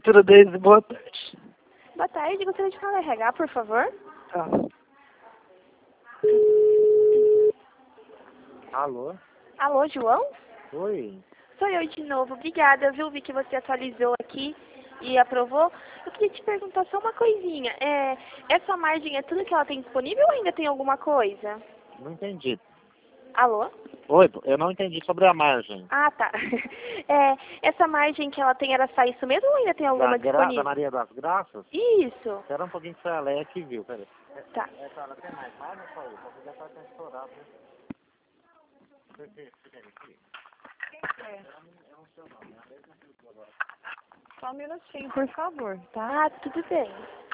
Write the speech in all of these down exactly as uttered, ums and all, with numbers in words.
Doutora Deise, boa tarde. Boa tarde, gostaria de falar no R H, por favor. Tá. Alô? Alô, João? Oi? Sou eu de novo, obrigada, viu? Vi que você atualizou aqui e aprovou. Eu queria te perguntar só uma coisinha. É, essa margem é tudo que ela tem disponível ou ainda tem alguma coisa? Não entendi. Alô? Oi, eu não entendi sobre a margem. Ah, tá. É, essa margem que ela tem era só isso mesmo ou ainda tem alguma Da, gra... disponível? da Maria das Graças? Isso. Espera um pouquinho que foi a Leia que viu, peraí. Tá. É, ela tem mais margem ou só isso? Porque já tá tendo estourado, né? Só um minutinho, por favor, tá? Ah, tudo bem.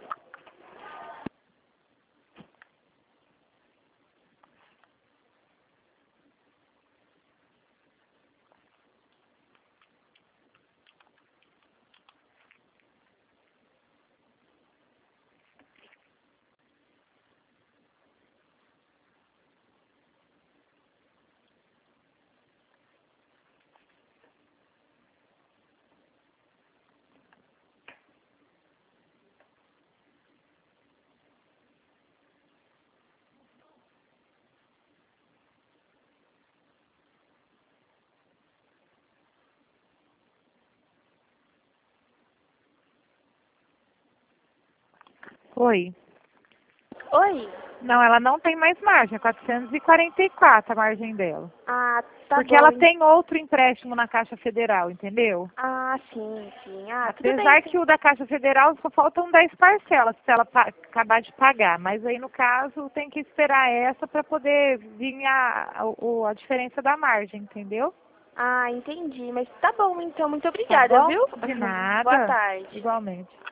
Oi. Oi? Não, ela não tem mais margem, é quatrocentos e quarenta e quatro a margem dela. Ah, tá Porque bom. ela tem outro empréstimo na Caixa Federal, entendeu? Ah, sim, sim. Ah, tudo Apesar bem. que o da Caixa Federal só faltam dez parcelas se ela pa- acabar de pagar. Mas aí, no caso, tem que esperar essa para poder vir a, a, o- a diferença da margem, entendeu? Ah, entendi. Mas tá bom, então. Muito Tá obrigada, bom? viu? De nada. Boa tarde. Igualmente.